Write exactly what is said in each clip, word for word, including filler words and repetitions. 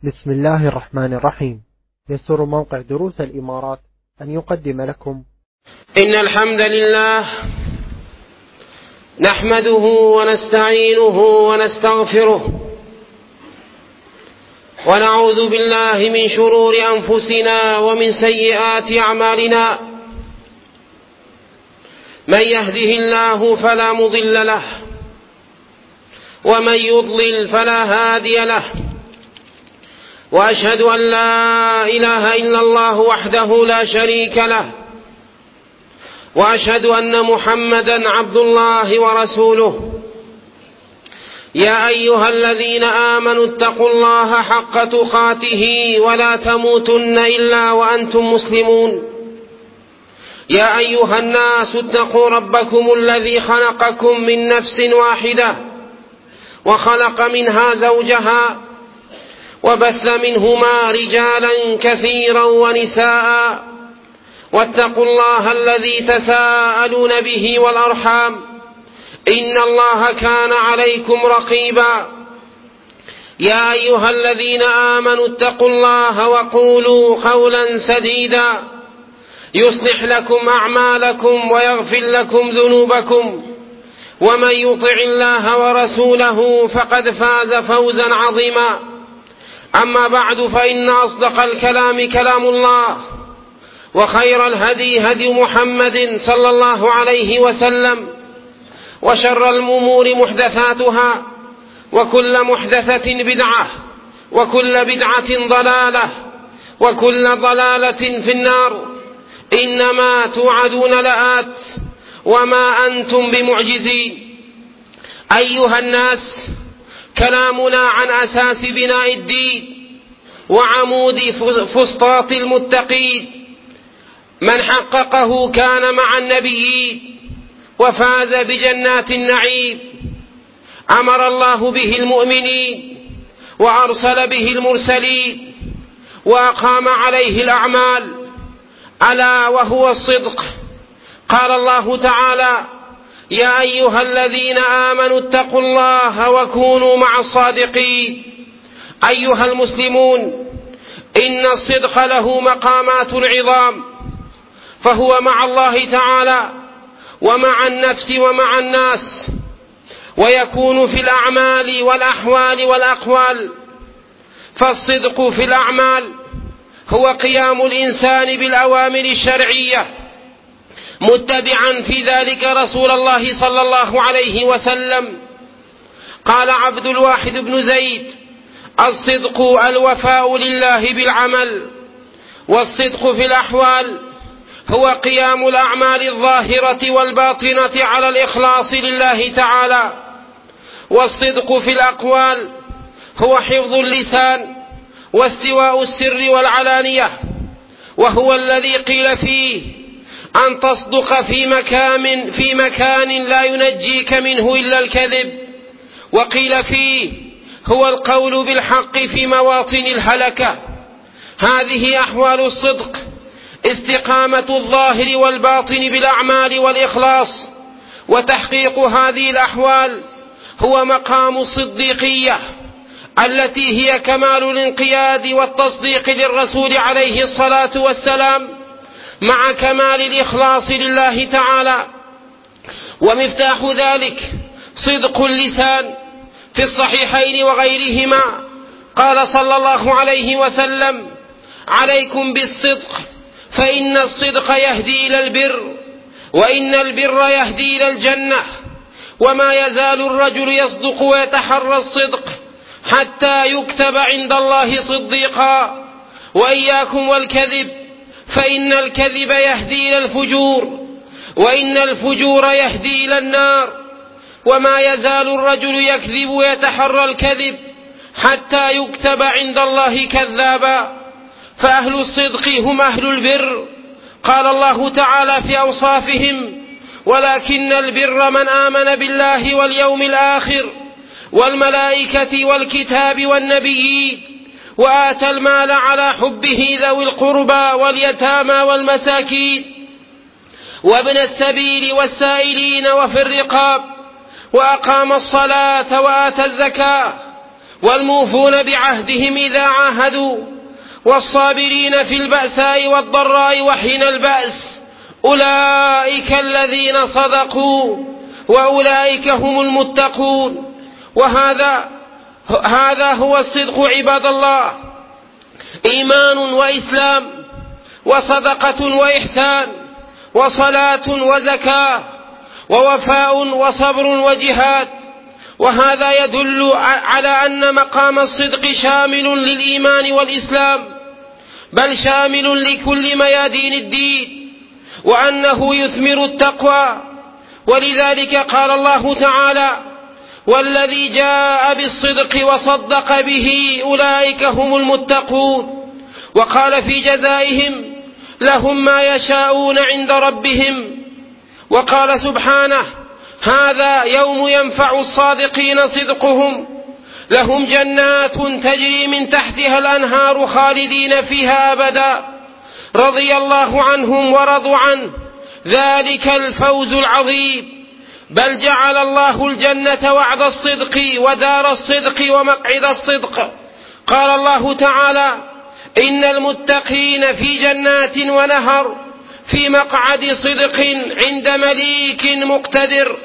بسم الله الرحمن الرحيم. يسر موقع دروس الإمارات أن يقدم لكم إن الحمد لله نحمده ونستعينه ونستغفره ونعوذ بالله من شرور أنفسنا ومن سيئات أعمالنا. من يهده الله فلا مضل له ومن يضلل فلا هادي له، وأشهد أن لا إله إلا الله وحده لا شريك له، وأشهد أن محمدا عبد الله ورسوله. يا أيها الذين آمنوا اتقوا الله حق تقاته ولا تموتن إلا وأنتم مسلمون. يا أيها الناس اتقوا ربكم الذي خلقكم من نفس واحدة وخلق منها زوجها وبث منهما رجالا كثيرا ونساء، واتقوا الله الذي تساءلون به والأرحام إن الله كان عليكم رقيبا. يا أيها الذين آمنوا اتقوا الله وقولوا قولا سديدا يصلح لكم أعمالكم ويغفر لكم ذنوبكم، ومن يطع الله ورسوله فقد فاز فوزا عظيما. أما بعد، فإن أصدق الكلام كلام الله، وخير الهدي هدي محمد صلى الله عليه وسلم، وشر الأمور محدثاتها، وكل محدثة بدعة، وكل بدعة ضلالة، وكل ضلالة في النار. إنما توعدون لآت وما أنتم بمعجزين. أيها الناس، كلامنا عن أساس بناء الدين وعمود فسطاط المتقين. من حققه كان مع النبيين وفاز بجنات النعيم. أمر الله به المؤمنين وأرسل به المرسلين وأقام عليه الأعمال، ألا وهو الصدق. قال الله تعالى: يا أيها الذين آمنوا اتقوا الله وكونوا مع الصادقين. أيها المسلمون، إن الصدق له مقامات عظام، فهو مع الله تعالى ومع النفس ومع الناس، ويكون في الأعمال والأحوال والأقوال. فالصدق في الأعمال هو قيام الإنسان بالأوامر الشرعية متبعا في ذلك رسول الله صلى الله عليه وسلم. قال عبد الواحد بن زيد: الصدق الوفاء لله بالعمل. والصدق في الأحوال هو قيام الأعمال الظاهرة والباطنة على الإخلاص لله تعالى. والصدق في الأقوال هو حفظ اللسان واستواء السر والعلانية، وهو الذي قيل فيه أن تصدق في مكان, في مكان لا ينجيك منه إلا الكذب. وقيل فيه هو القول بالحق في مواطن الهلكة. هذه أحوال الصدق: استقامة الظاهر والباطن بالأعمال والإخلاص. وتحقيق هذه الأحوال هو مقام الصديقية، التي هي كمال الانقياد والتصديق للرسول عليه الصلاة والسلام مع كمال الإخلاص لله تعالى. ومفتاح ذلك صدق اللسان. في الصحيحين وغيرهما قال صلى الله عليه وسلم: عليكم بالصدق، فإن الصدق يهدي إلى البر، وإن البر يهدي إلى الجنة. وما يزال الرجل يصدق ويتحرى الصدق حتى يكتب عند الله صديقا. وإياكم والكذب، فإن الكذب يهدي إلى الفجور، وإن الفجور يهدي إلى النار. وما يزال الرجل يكذب ويتحرى الكذب حتى يكتب عند الله كذابا. فأهل الصدق هم أهل البر. قال الله تعالى في أوصافهم: ولكن البر من آمن بالله واليوم الآخر والملائكة والكتاب والنبيين وآتى المال على حبه ذوي القربى واليتامى والمساكين وابن السبيل والسائلين وفي الرقاب وأقام الصلاة وآتى الزكاة والموفون بعهدهم إذا عاهدوا والصابرين في البأساء والضراء وحين البأس أولئك الذين صدقوا وأولئك هم المتقون. وهذا هذا هو الصدق عباد الله، إيمان وإسلام وصدقة وإحسان وصلاة وزكاة ووفاء وصبر وجهاد. وهذا يدل على أن مقام الصدق شامل للإيمان والإسلام، بل شامل لكل ميادين الدين، وأنه يثمر التقوى. ولذلك قال الله تعالى: والذي جاء بالصدق وصدق به أولئك هم المتقون. وقال في جزائهم: لهم ما يشاءون عند ربهم. وقال سبحانه: هذا يوم ينفع الصادقين صدقهم، لهم جنات تجري من تحتها الأنهار خالدين فيها أبدا، رضي الله عنهم ورضوا عنه، ذلك الفوز العظيم. بل جعل الله الجنة وعد الصدق ودار الصدق ومقعد الصدق. قال الله تعالى: إن المتقين في جنات ونهر في مقعد صدق عند مليك مقتدر.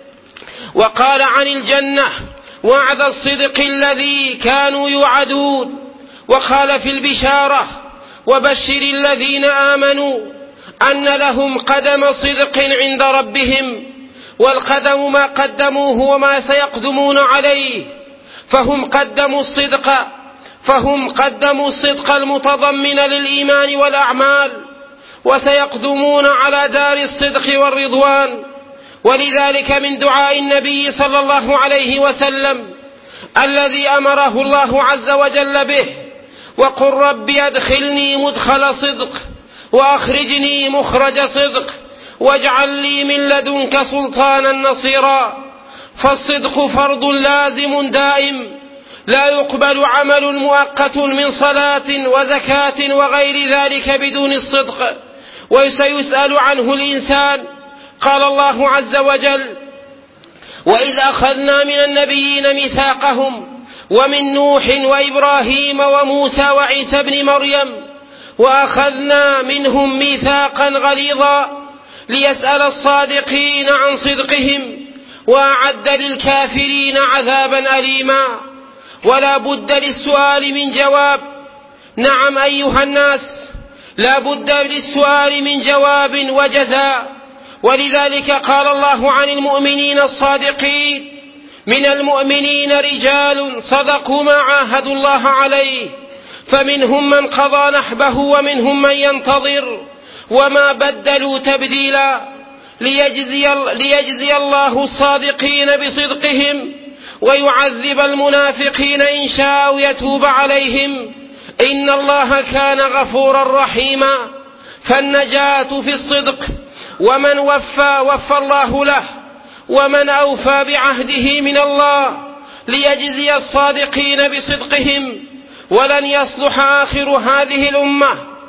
وقال عن الجنة: وعد الصدق الذي كانوا يوعدون. وقال في البشارة: وبشر الذين آمنوا أن لهم قدم صدق عند ربهم. والقدم ما قدموه وما سيقدمون عليه، فهم قدموا الصدق فهم قدموا الصدق المتضمن للإيمان والأعمال، وسيقدمون على دار الصدق والرضوان. ولذلك من دعاء النبي صلى الله عليه وسلم الذي أمره الله عز وجل به: وقل رب أدخلني مدخل صدق وأخرجني مخرج صدق واجعل لي من لدنك سلطانا نصيرا. فالصدق فرض لازم دائم، لا يقبل عمل مؤقت من صلاة وزكاة وغير ذلك بدون الصدق، وسيسأل عنه الإنسان. قال الله عز وجل: وإذ أخذنا من النبيين ميثاقهم ومن نوح وإبراهيم وموسى وعيسى ابن مريم وأخذنا منهم ميثاقا غليظا ليسأل الصادقين عن صدقهم وأعد للكافرين عذابا أليما. ولا بد للسؤال من جواب. نعم أيها الناس، لا بد للسؤال من جواب وجزاء. ولذلك قال الله عن المؤمنين الصادقين: من المؤمنين رجال صدقوا ما عاهدوا الله عليه، فمنهم من قضى نحبه ومنهم من ينتظر وما بدلوا تبديلا، ليجزي, ليجزي الله الصادقين بصدقهم ويعذب المنافقين إن شاء ويتوب عليهم، إن الله كان غفورا رحيما. فالنجاة في الصدق، ومن وفى وفى الله له، ومن أوفى بعهده من الله ليجزي الصادقين بصدقهم. ولن يصلح آخر هذه الأمة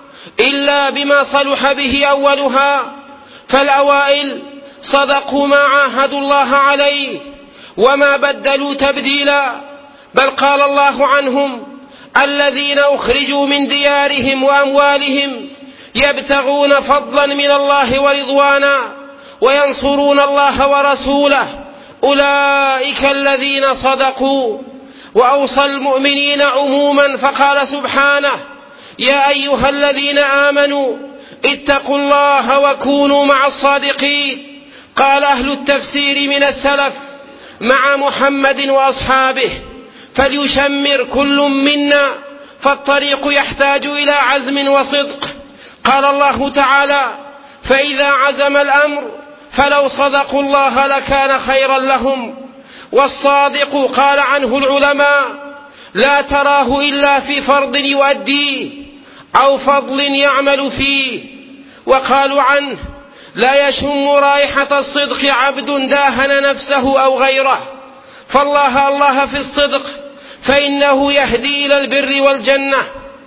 إلا بما صلح به أولها، فالأوائل صدقوا ما عاهدوا الله عليه وما بدلوا تبديلا. بل قال الله عنهم: الذين أخرجوا من ديارهم وأموالهم يبتغون فضلا من الله ورضوانا وينصرون الله ورسوله أولئك الذين صدقوا. وأوصى المؤمنين عموما فقال سبحانه: يا أيها الذين آمنوا اتقوا الله وكونوا مع الصادقين. قال أهل التفسير من السلف: مع محمد وأصحابه، فليشمر كل منا، فالطريق يحتاج إلى عزم وصدق. قال الله تعالى: فإذا عزم الأمر فلو صدقوا الله لكان خيرا لهم. والصادق قال عنه العلماء: لا تراه إلا في فرض يؤديه أو فضل يعمل فيه. وقالوا عنه: لا يشم رائحة الصدق عبد داهن نفسه أو غيره. فالله الله في الصدق، فإنه يهدي إلى البر والجنة.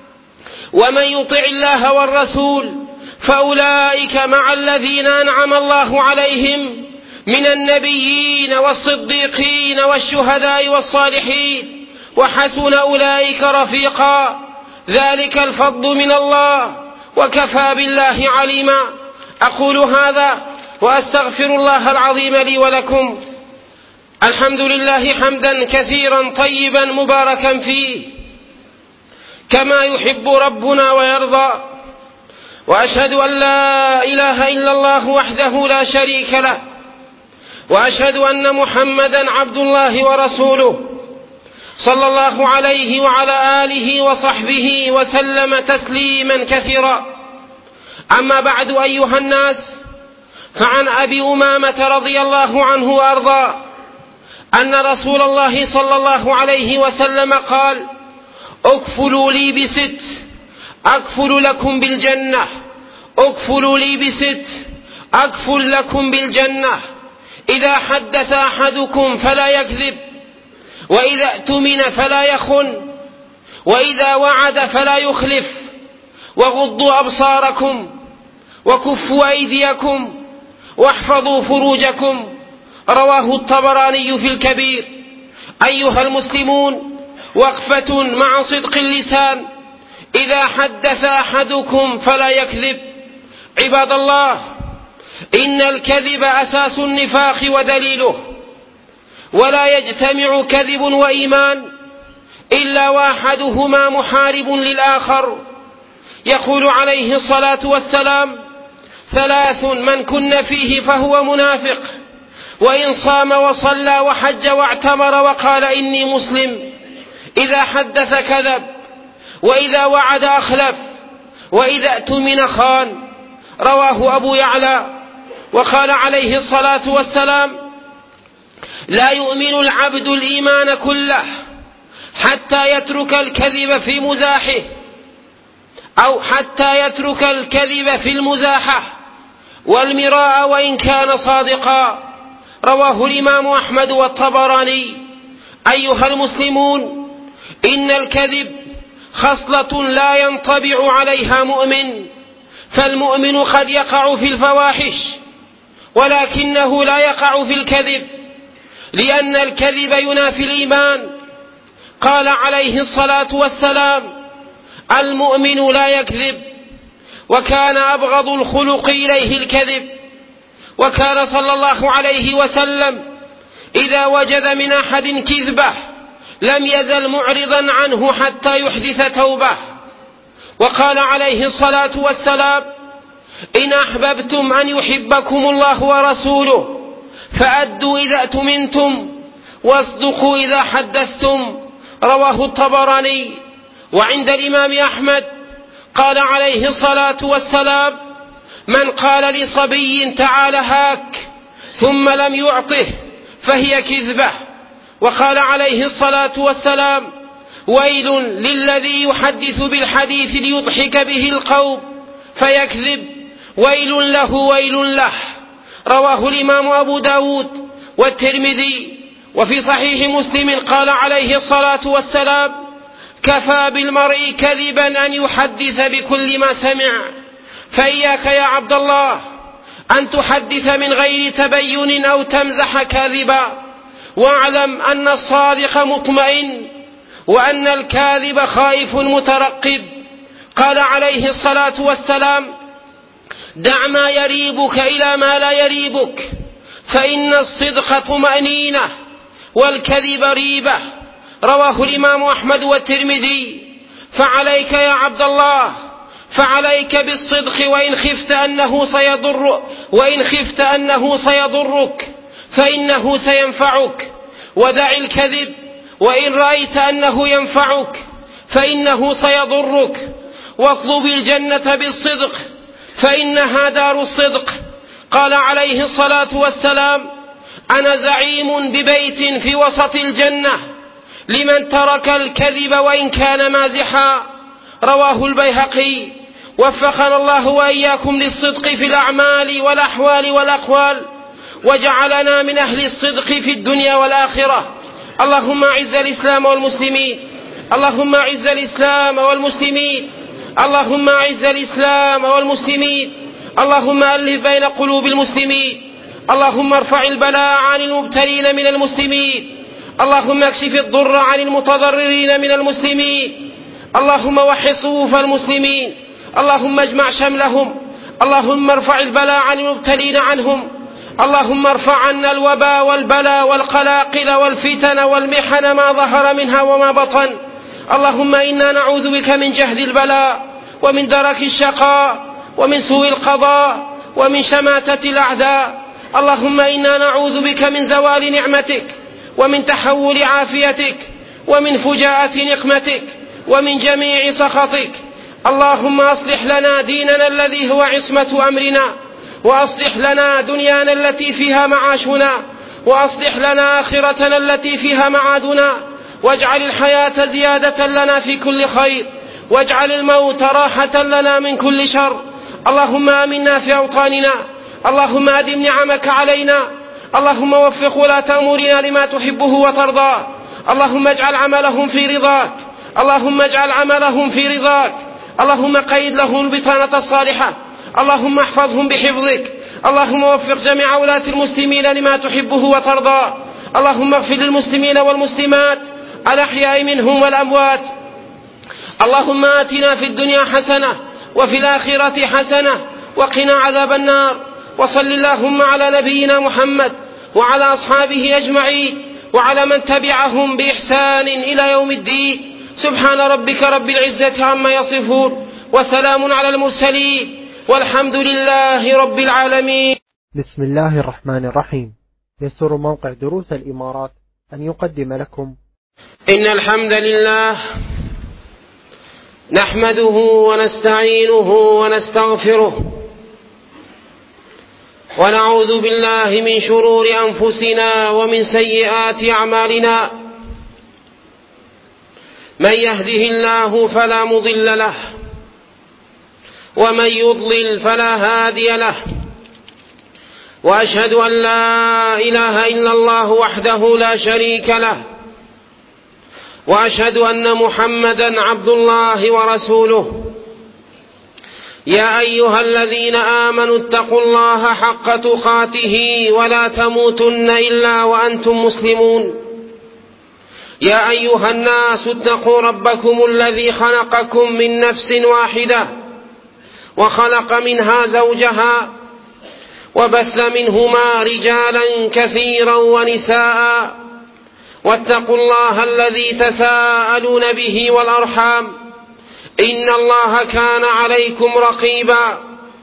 ومن يطع الله والرسول فأولئك مع الذين أنعم الله عليهم من النبيين والصديقين والشهداء والصالحين وحسن أولئك رفيقا، ذلك الفضل من الله وكفى بالله عليما. أقول هذا وأستغفر الله العظيم لي ولكم. الحمد لله حمدا كثيرا طيبا مباركا فيه كما يحب ربنا ويرضى، وأشهد أن لا إله إلا الله وحده لا شريك له، وأشهد أن محمدا عبد الله ورسوله صلى الله عليه وعلى آله وصحبه وسلم تسليما كثيرا. أما بعد أيها الناس، فعن أبي أمامة رضي الله عنه وأرضاه أن رسول الله صلى الله عليه وسلم قال: اكفلوا لي بست أكفل لكم بالجنة، اكفلوا لي بست أكفل لكم بالجنة، إذا حدث أحدكم فلا يكذب، وإذا اؤتمن فلا يخن، وإذا وعد فلا يخلف، وغضوا أبصاركم، وكفوا أيديكم، واحفظوا فروجكم. رواه الطبراني في الكبير. أيها المسلمون، وقفة مع صدق اللسان. إذا حدث أحدكم فلا يكذب. عباد الله، إن الكذب أساس النفاق ودليله، ولا يجتمع كذب وإيمان إلا واحدهما محارب للآخر. يقول عليه الصلاة والسلام: ثلاث من كن فيه فهو منافق، وإن صام وصلى وحج واعتمر وقال إني مسلم. إذا حدث كذب، وإذا وعد أخلف، وإذا اؤتمن خان. رواه أبو يعلى. وقال عليه الصلاة والسلام: لا يؤمن العبد الإيمان كله حتى يترك الكذب في مزاحه، أو حتى يترك الكذب في المزاحة والمراء وإن كان صادقا. رواه الإمام أحمد والطبراني. أيها المسلمون، إن الكذب خصلة لا ينطبع عليها مؤمن، فالمؤمن قد يقع في الفواحش ولكنه لا يقع في الكذب، لأن الكذب ينافي الإيمان. قال عليه الصلاة والسلام: المؤمن لا يكذب، وكان أبغض الخلق إليه الكذب. وكان صلى الله عليه وسلم إذا وجد من أحد كذبة لم يزل معرضا عنه حتى يحدث توبة. وقال عليه الصلاة والسلام: إن أحببتم أن يحبكم الله ورسوله فأدوا إذا اؤتمنتم، واصدقوا إذا حدثتم. رواه الطبراني. وعند الإمام أحمد قال عليه الصلاة والسلام: من قال لصبي تعال هاك ثم لم يعطه فهي كذبة. وقال عليه الصلاة والسلام: ويل للذي يحدث بالحديث ليضحك به القوم فيكذب، ويل له ويل له. رواه الإمام أبو داود والترمذي. وفي صحيح مسلم قال عليه الصلاة والسلام: كفى بالمرء كذبا أن يحدث بكل ما سمع. فإياك يا عبد الله أن تحدث من غير تبين أو تمزح كاذبا، واعلم أن الصادق مطمئن، وأن الكاذب خائف مترقب. قال عليه الصلاة والسلام: دع ما يريبك إلى ما لا يريبك، فإن الصدق طمأنينة والكذب ريبة. رواه الإمام أحمد والترمذي. فعليك يا عبد الله، فعليك بالصدق وإن خفت أنه سيضر وإن خفت أنه سيضرك فإنه سينفعك، ودع الكذب وإن رأيت أنه ينفعك فإنه سيضرك، واطلب الجنة بالصدق فإنها دار الصدق. قال عليه الصلاة والسلام: أنا زعيم ببيت في وسط الجنة لمن ترك الكذب وإن كان مازحا. رواه البيهقي. وفقنا الله وإياكم للصدق في الأعمال والأحوال والأقوال، وجعلنا من أهل الصدق في الدنيا والآخرة. اللهم أعز الإسلام والمسلمين، اللهم أعز الإسلام والمسلمين، اللهم أعز الإسلام والمسلمين، اللهم ألف بين قلوب المسلمين، اللهم ارفع البلاء عن المبتلين من المسلمين، اللهم اكشف الضر عن المتضررين من المسلمين. اللهم وحد صفوف المسلمين. اللهم اجمع شملهم. اللهم ارفع البلاء عن المبتلين عنهم. اللهم ارفع عنا الوباء والبلاء والقلاقل والفتن والمحن ما ظهر منها وما بطن. اللهم إنا نعوذ بك من جهد البلاء ومن درك الشقاء ومن سوء القضاء ومن شماتة الأعداء. اللهم إنا نعوذ بك من زوال نعمتك ومن تحول عافيتك ومن فجاءة نقمتك ومن جميع سخطك. اللهم أصلح لنا ديننا الذي هو عصمة أمرنا، وأصلح لنا دنيانا التي فيها معاشنا، وأصلح لنا آخرتنا التي فيها معادنا، واجعل الحياة زيادة لنا في كل خير، واجعل الموت راحة لنا من كل شر. اللهم آمنا في أوطاننا. اللهم أدم نعمك علينا. اللهم وفق ولاة أمورنا لما تحبه وترضاه. اللهم اجعل عملهم في رضاك. اللهم اجعل عملهم في رضاك. اللهم قيد لهم البطانة الصالحة. اللهم احفظهم بحفظك. اللهم وفق جميع ولاة المسلمين لما تحبه وترضاه. اللهم اغفر للمسلمين والمسلمات الأحياء منهم والأموات. اللهم آتنا في الدنيا حسنة وفي الآخرة حسنة وقنا عذاب النار. وصل اللهم على نبينا محمد وعلى أصحابه أجمعين وعلى من تبعهم بإحسان إلى يوم الدين. سبحان ربك رب العزة عما يصفون وسلام على المرسلين والحمد لله رب العالمين. بسم الله الرحمن الرحيم. يسر موقع دروس الإمارات أن يقدم لكم إن الحمد لله نحمده ونستعينه ونستغفره ونعوذ بالله من شرور أنفسنا ومن سيئات أعمالنا. من يهده الله فلا مضل له ومن يضلل فلا هادي له. وأشهد أن لا إله إلا الله وحده لا شريك له. وأشهد أن محمدا عبد الله ورسوله. يا أيها الذين آمنوا اتقوا الله حق تقاته ولا تموتن إلا وأنتم مسلمون. يا أيها الناس اتقوا ربكم الذي خلقكم من نفس واحدة وخلق منها زوجها وبث منهما رجالا كثيرا ونساء. واتقوا الله الذي تساءلون به والأرحام إن الله كان عليكم رقيبا.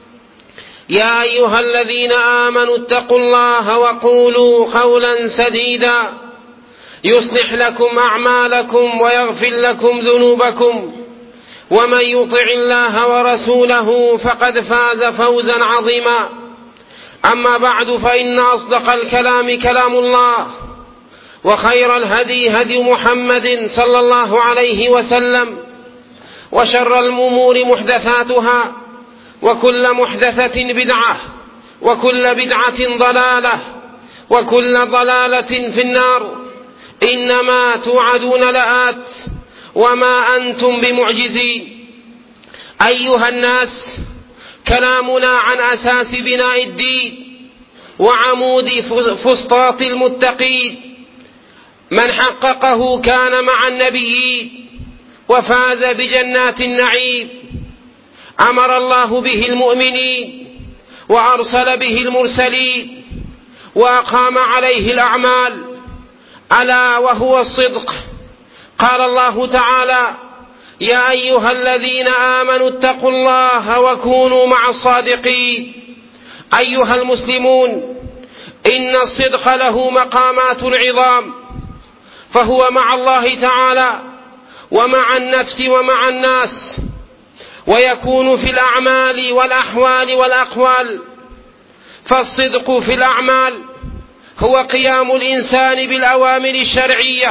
يا أيها الذين آمنوا اتقوا الله وقولوا قولا سديدا يصلح لكم أعمالكم ويغفر لكم ذنوبكم. ومن يطع الله ورسوله فقد فاز فوزا عظيما. أما بعد، فإن أصدق الكلام كلام الله، وخير الهدي هدي محمد صلى الله عليه وسلم، وشر الأمور محدثاتها، وكل محدثة بدعة، وكل بدعة ضلالة، وكل ضلالة في النار. إنما توعدون لآت وما أنتم بمعجزين. أيها الناس، كلامنا عن أساس بناء الدين وعمود فسطاط المتقين. من حققه كان مع النبيين وفاز بجنات النعيم. أمر الله به المؤمنين وأرسل به المرسلين وأقام عليه الأعمال، ألا وهو الصدق. قال الله تعالى: يا أيها الذين آمنوا اتقوا الله وكونوا مع الصادقين. أيها المسلمون، إن الصدق له مقامات عظام، فهو مع الله تعالى ومع النفس ومع الناس، ويكون في الأعمال والأحوال والأقوال. فالصدق في الأعمال هو قيام الإنسان بالأوامر الشرعية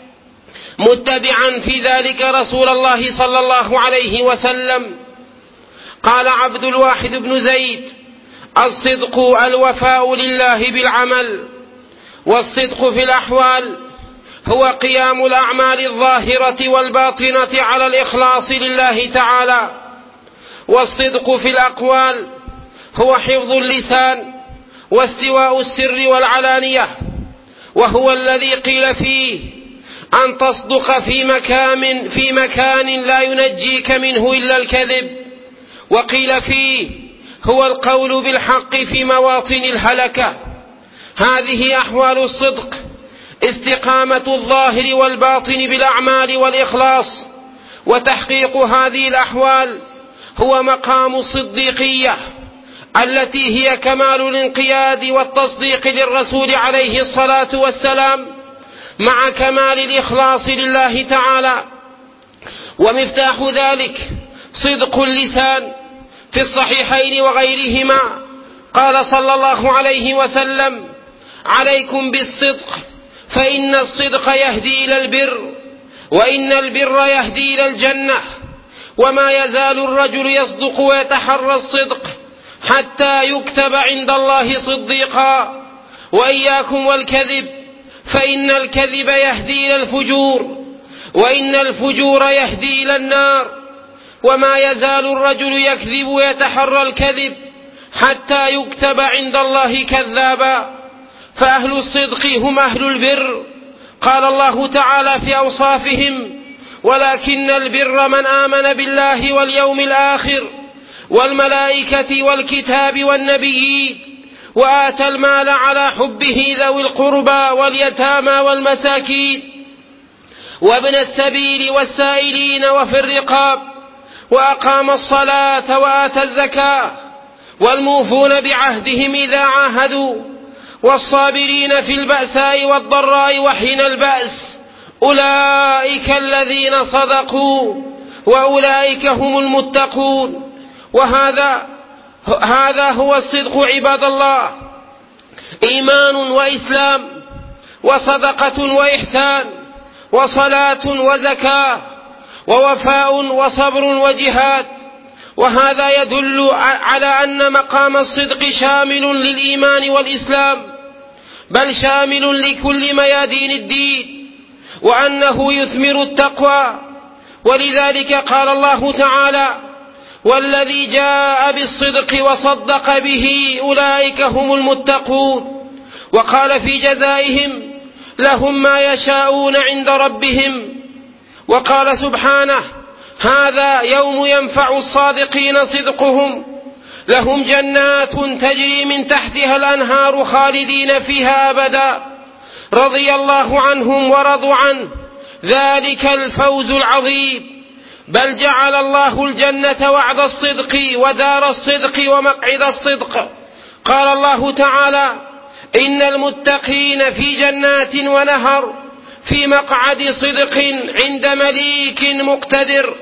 متبعا في ذلك رسول الله صلى الله عليه وسلم. قال عبد الواحد بن زيد: الصدق الوفاء لله بالعمل. والصدق في الأحوال هو قيام الأعمال الظاهرة والباطنة على الإخلاص لله تعالى. والصدق في الأقوال هو حفظ اللسان واستواء السر والعلانية. وهو الذي قيل فيه أن تصدق في مكان, في مكان لا ينجيك منه إلا الكذب، وقيل فيه هو القول بالحق في مواطن الهلكة. هذه أحوال الصدق: استقامة الظاهر والباطن بالأعمال والإخلاص. وتحقيق هذه الأحوال هو مقام الصديقية، التي هي كمال الانقياد والتصديق للرسول عليه الصلاة والسلام مع كمال الإخلاص لله تعالى. ومفتاح ذلك صدق اللسان. في الصحيحين وغيرهما قال صلى الله عليه وسلم: عليكم بالصدق، فإن الصدق يهدي إلى البر، وإن البر يهدي إلى الجنة. وما يزال الرجل يصدق ويتحرى الصدق حتى يكتب عند الله صديقا. وإياكم والكذب، فإن الكذب يهدي إلى الفجور، وإن الفجور يهدي إلى النار. وما يزال الرجل يكذب ويتحرى الكذب حتى يكتب عند الله كذابا. فأهل الصدق هم أهل البر. قال الله تعالى في أوصافهم: ولكن البر من آمن بالله واليوم الآخر والملائكة والكتاب والنبيين وآتى المال على حبه ذوي القربى واليتامى والمساكين وابن السبيل والسائلين وفي الرقاب وأقام الصلاة وآتى الزكاة والموفون بعهدهم إذا عاهدوا والصابرين في البأساء والضراء وحين البأس أولئك الذين صدقوا وأولئك هم المتقون. وهذا هذا هو الصدق عباد الله: إيمان وإسلام وصدقة وإحسان وصلاة وزكاة ووفاء وصبر وجهاد. وهذا يدل على أن مقام الصدق شامل للإيمان والإسلام، بل شامل لكل ميادين الدين، وأنه يثمر التقوى. ولذلك قال الله تعالى: والذي جاء بالصدق وصدق به أولئك هم المتقون. وقال في جزائهم: لهم ما يشاءون عند ربهم. وقال سبحانه: هذا يوم ينفع الصادقين صدقهم، لهم جنات تجري من تحتها الأنهار خالدين فيها أبدا، رضي الله عنهم ورضوا عنه، ذلك الفوز العظيم. بل جعل الله الجنة وعد الصدق ودار الصدق ومقعد الصدق. قال الله تعالى: إن المتقين في جنات ونهر في مقعد صدق عند مليك مقتدر.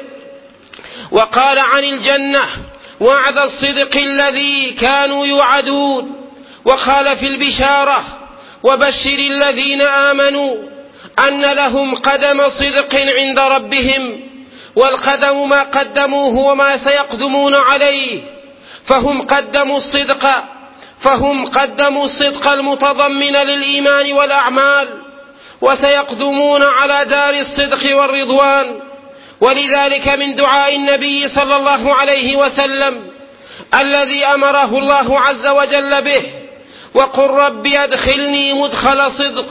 وقال عن الجنة: وعد الصدق الذي كانوا يوعدون. وقال في البشارة: وبشر الذين آمنوا أن لهم قدم صدق عند ربهم. والقدم ما قدموه وما سيقدمون عليه، فهم قدموا الصدق فهم قدموا الصدق المتضمن للإيمان والأعمال، وسيقدمون على دار الصدق والرضوان. ولذلك من دعاء النبي صلى الله عليه وسلم الذي أمره الله عز وجل به: وقل رب أدخلني مدخل صدق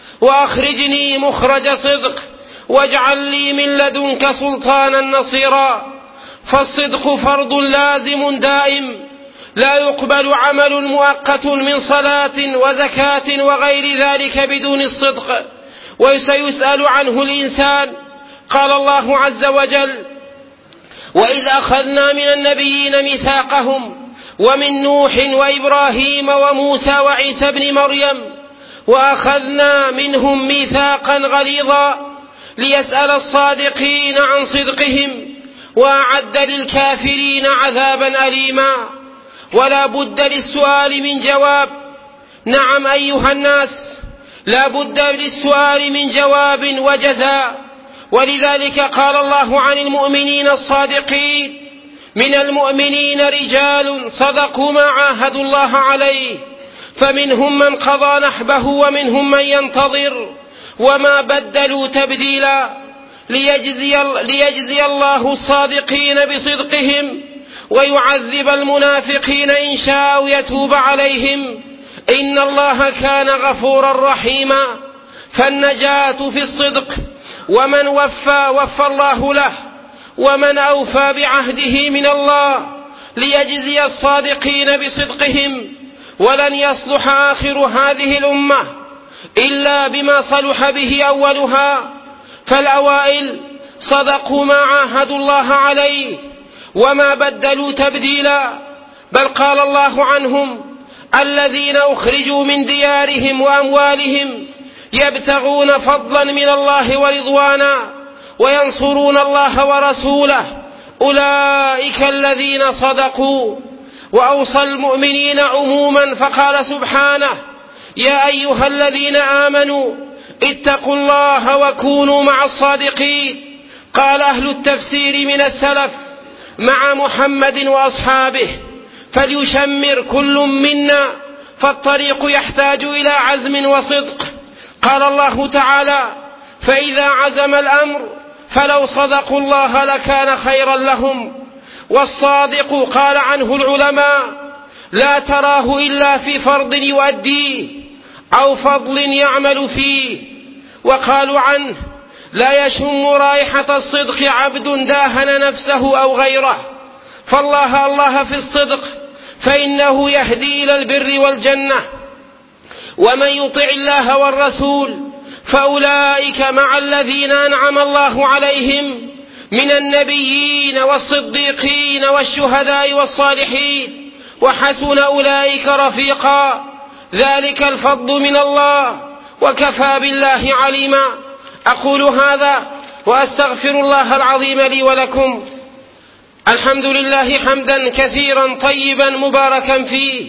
وأخرجني مخرج صدق واجعل لي من لدنك سلطانا نصيرا. فالصدق فرض لازم دائم، لا يقبل عمل مؤقت من صلاة وزكاة وغير ذلك بدون الصدق، وسيسأل عنه الإنسان. قال الله عز وجل: وإذ أخذنا من النبيين ميثاقهم ومن نوح وإبراهيم وموسى وعيسى ابن مريم وأخذنا منهم ميثاقا غليظا ليسأل الصادقين عن صدقهم وأعد للكافرين عذابا أليما. ولا بد للسؤال من جواب. نعم أيها الناس، لا بد للسؤال من جواب وجزاء. ولذلك قال الله عن المؤمنين الصادقين: من المؤمنين رجال صدقوا ما عاهدوا الله عليه، فمنهم من قضى نحبه ومنهم من ينتظر وما بدلوا تبديلا، ليجزي, ليجزي الله الصادقين بصدقهم ويعذب المنافقين إن شاء ويتوب عليهم إن الله كان غفورا رحيما. فالنجاة في الصدق، ومن وفى وفى الله له، ومن أوفى بعهده من الله ليجزي الصادقين بصدقهم. ولن يصلح آخر هذه الأمة إلا بما صلح به أولها. فالأوائل صدقوا ما عاهدوا الله عليه وما بدلوا تبديلا، بل قال الله عنهم: الذين أخرجوا من ديارهم وأموالهم يبتغون فضلا من الله ورضوانا وينصرون الله ورسوله أولئك الذين صدقوا. وأوصى المؤمنين عموما فقال سبحانه: يا أيها الذين آمنوا اتقوا الله وكونوا مع الصادقين. قال أهل التفسير من السلف: مع محمد وأصحابه. فليشمر كل منا، فالطريق يحتاج إلى عزم وصدق. قال الله تعالى: فإذا عزم الأمر فلو صدقوا الله لكان خيرا لهم. والصادق قال عنه العلماء: لا تراه إلا في فرض يؤديه أو فضل يعمل فيه. وقالوا عنه: لا يشم رائحة الصدق عبد داهن نفسه أو غيره. فالله الله في الصدق، فإنه يهدي إلى البر والجنة. ومن يطع الله والرسول فأولئك مع الذين أنعم الله عليهم من النبيين والصديقين والشهداء والصالحين، وحسن أولئك رفيقا. ذلك الفضل من الله، وكفى بالله عليما. أقول هذا وأستغفر الله العظيم لي ولكم. الحمد لله حمدا كثيرا طيبا مباركا فيه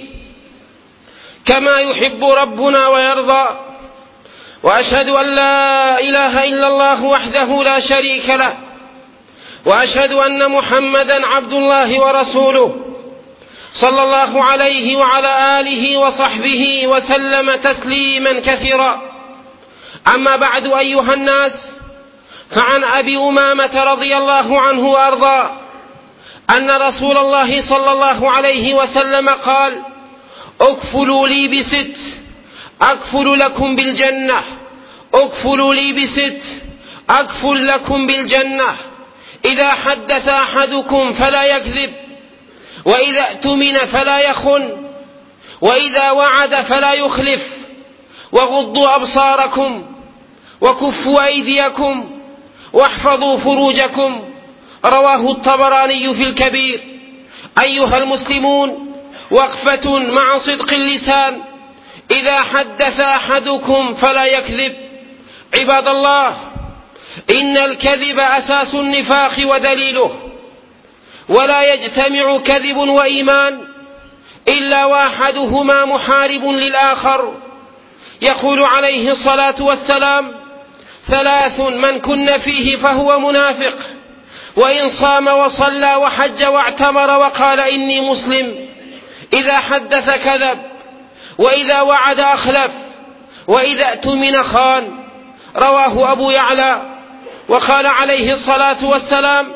كما يحب ربنا ويرضى. وأشهد أن لا إله إلا الله وحده لا شريك له، وأشهد أن محمدا عبد الله ورسوله صلى الله عليه وعلى آله وصحبه وسلم تسليما كثيرا. أما بعد أيها الناس، فعن أبي أمامة رضي الله عنه وأرضاه أن رسول الله صلى الله عليه وسلم قال: اكفلوا لي بست أكفل لكم بالجنة، اكفلوا لي بست أكفل لكم بالجنة. إذا حدث أحدكم فلا يكذب، وإذا اؤتمن فلا يخن، وإذا وعد فلا يخلف، وغضوا أبصاركم، وكفوا أيديكم، واحفظوا فروجكم. رواه الطبراني في الكبير. أيها المسلمون، وقفة مع صدق اللسان. إذا حدث أحدكم فلا يكذب. عباد الله، إن الكذب أساس النفاق ودليله، ولا يجتمع كذب وإيمان إلا واحدهما محارب للآخر. يقول عليه الصلاة والسلام: ثلاث من كن فيه فهو منافق، وإن صام وصلى وحج واعتمر وقال إني مسلم. إذا حدث كذب، وإذا وعد أخلف، وإذا اؤتمن خان. رواه أبو يعلى. وقال عليه الصلاة والسلام: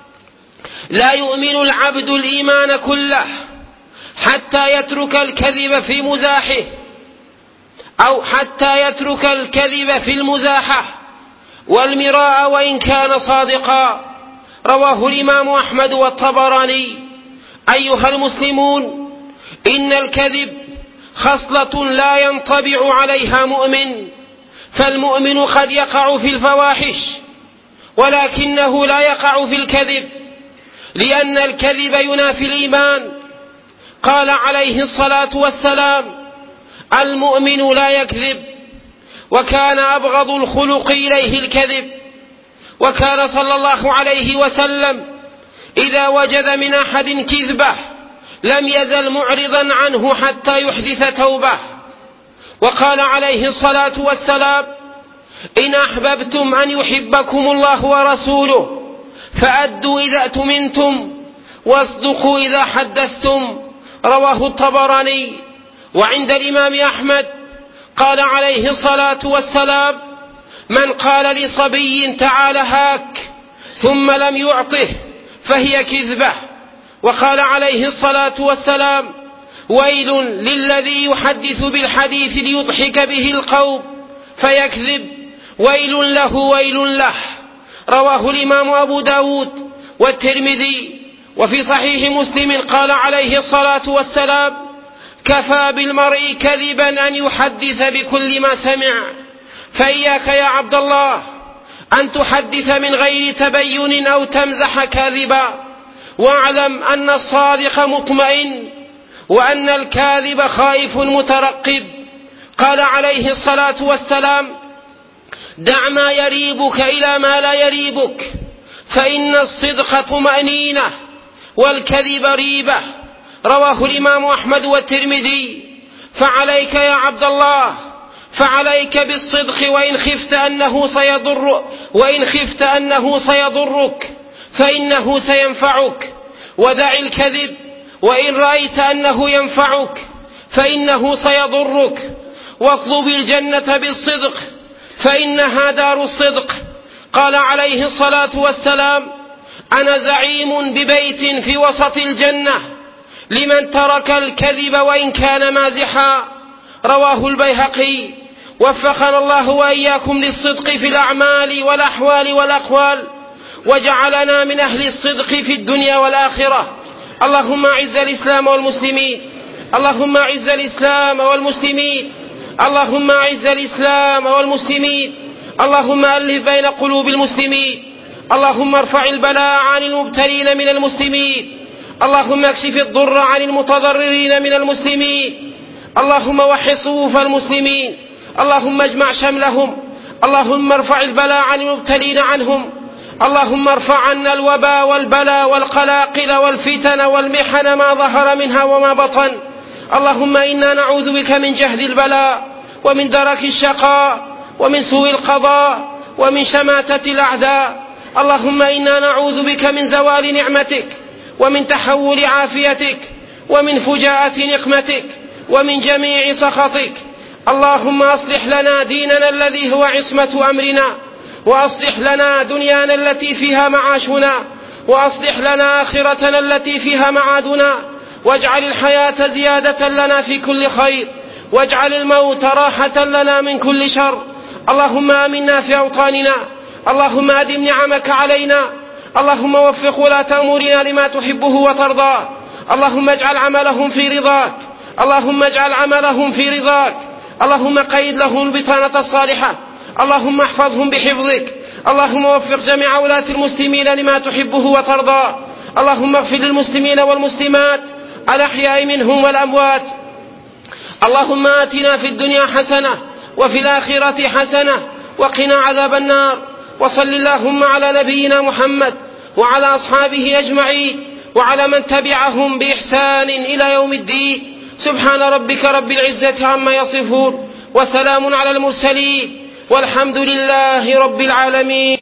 لا يؤمن العبد الإيمان كله حتى يترك الكذب في مزاحه، أو حتى يترك الكذب في المزاحة والمراء وإن كان صادقا. رواه الإمام أحمد والطبراني. أيها المسلمون، إن الكذب خصلة لا ينطبع عليها مؤمن، فالمؤمن قد يقع في الفواحش ولكنه لا يقع في الكذب، لأن الكذب ينافي الإيمان. قال عليه الصلاة والسلام: المؤمن لا يكذب. وكان أبغض الخلق إليه الكذب. وكان صلى الله عليه وسلم إذا وجد من أحد كذبة لم يزل معرضا عنه حتى يحدث توبة. وقال عليه الصلاة والسلام: إن أحببتم أن يحبكم الله ورسوله فأدوا إذا اؤتمنتم واصدقوا إذا حدثتم. رواه الطبراني. وعند الإمام أحمد قال عليه الصلاة والسلام: من قال لصبي تعال هاك ثم لم يعطه فهي كذبة. وقال عليه الصلاة والسلام: ويل للذي يحدث بالحديث ليضحك به القوم فيكذب، ويل له ويل له. رواه الإمام أبو داود والترمذي. وفي صحيح مسلم قال عليه الصلاة والسلام: كفى بالمرء كذبا أن يحدث بكل ما سمع. فإياك يا عبد الله أن تحدث من غير تبين أو تمزح كاذبا، واعلم أن الصادق مطمئن وأن الكاذب خائف مترقب. قال عليه الصلاة والسلام: دع ما يريبك إلى ما لا يريبك، فإن الصدق طمأنينة والكذب ريبة. رواه الإمام أحمد والترمذي. فعليك يا عبد الله، فعليك بالصدق وإن خفت أنه سيضر وإن خفت أنه سيضرك فإنه سينفعك، ودع الكذب وإن رأيت أنه ينفعك فإنه سيضرك، واطلب الجنة بالصدق فإنها دار الصدق. قال عليه الصلاة والسلام: أنا زعيم ببيت في وسط الجنة لمن ترك الكذب وإن كان مازحا. رواه البيهقي. وفقنا الله وإياكم للصدق في الأعمال والأحوال والأقوال، وجعلنا من أهل الصدق في الدنيا والآخرة. اللهم أعز الإسلام والمسلمين، اللهم أعز الإسلام والمسلمين، اللهم أعز الإسلام والمسلمين، اللهم ألف بين قلوب المسلمين، اللهم ارفع البلاء عن المبتلين من المسلمين، اللهم اكشف الضر عن المتضررين من المسلمين، اللهم وحد صفوف المسلمين، اللهم اجمع شملهم، اللهم ارفع البلاء عن المبتلين عنهم، اللهم ارفع عنا الوباء والبلاء والقلاقل والفتن والمحن ما ظهر منها وما بطن. اللهم إنا نعوذ بك من جهد البلاء ومن درك الشقاء ومن سوء القضاء ومن شماتة الأعداء. اللهم إنا نعوذ بك من زوال نعمتك ومن تحول عافيتك ومن فجاءة نقمتك ومن جميع سخطك. اللهم أصلح لنا ديننا الذي هو عصمة أمرنا، وأصلح لنا دنيانا التي فيها معاشنا، وأصلح لنا آخرتنا التي فيها معادنا، واجعل الحياة زيادة لنا في كل خير، واجعل الموت راحة لنا من كل شر. اللهم آمنا في أوطاننا، اللهم أدم نعمك علينا، اللهم وفق ولاة أمورنا لما تحبه وترضاه، اللهم اجعل عملهم في رضاك، اللهم اجعل عملهم في رضاك، اللهم قيد لهم البطانة الصالحة، اللهم احفظهم بحفظك، اللهم وفق جميع ولاة المسلمين لما تحبه وترضاه، اللهم اغفر للمسلمين والمسلمات الأحياء منهم والأموات. اللهم آتنا في الدنيا حسنة وفي الآخرة حسنة وقنا عذاب النار. وصل اللهم على نبينا محمد وعلى أصحابه أجمعين وعلى من تبعهم بإحسان إلى يوم الدين. سبحان ربك رب العزة عما يصفون، وسلام على المرسلين، والحمد لله رب العالمين.